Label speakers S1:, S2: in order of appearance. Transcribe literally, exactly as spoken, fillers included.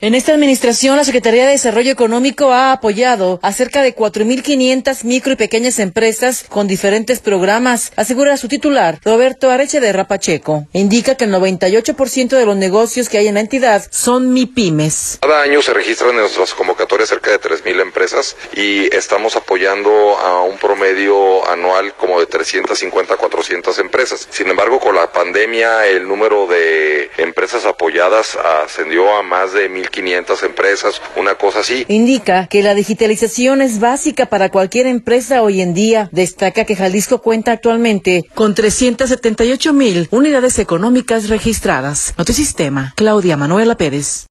S1: En esta administración, la Secretaría de Desarrollo Económico ha apoyado a cerca de cuatro mil quinientas micro y pequeñas empresas con diferentes programas, asegura su titular, Roberto Areche de Rapacheco. Indica que el noventa y ocho por ciento de los negocios que hay en la entidad son MIPYMES.
S2: Cada año se registran en nuestras convocatorias cerca de tres mil empresas y estamos apoyando a un promedio anual como de trescientas cincuenta a cuatrocientas empresas. Sin embargo, con la pandemia, el número de empresas apoyadas ascendió a más de mil quinientas empresas, una cosa así.
S1: Indica que la digitalización es básica para cualquier empresa hoy en día. Destaca que Jalisco cuenta actualmente con trescientas setenta y ocho mil unidades económicas registradas. Notisistema, Claudia Manuela Pérez.